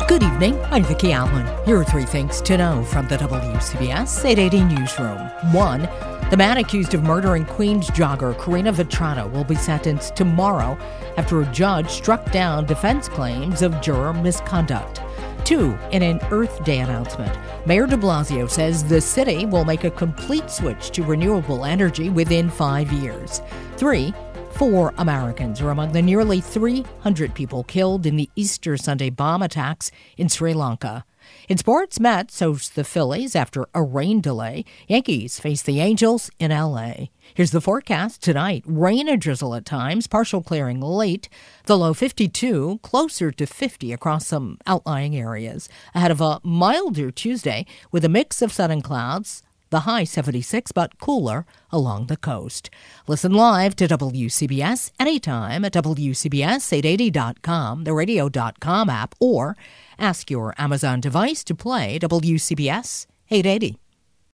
Good evening, I'm Vicki Allen. Here are three things to know from the WCBS 880 newsroom. 1. The man accused of murdering Queens jogger Karina Vetrano will be sentenced tomorrow after a judge struck down defense claims of juror misconduct. 2. In an Earth Day announcement, Mayor de Blasio says the city will make a complete switch to renewable energy within 5 years. 3. 4 Americans are among the nearly 300 people killed in the Easter Sunday bomb attacks in Sri Lanka. In sports, Mets host the Phillies after a rain delay. Yankees face the Angels in L.A. Here's the forecast tonight. Rain and drizzle at times, partial clearing late. The low 52, closer to 50 across some outlying areas. Ahead of a milder Tuesday with a mix of sun and clouds. The high 76, but cooler along the coast. Listen live to WCBS anytime at WCBS880.com, the radio.com app, or ask your Amazon device to play WCBS 880.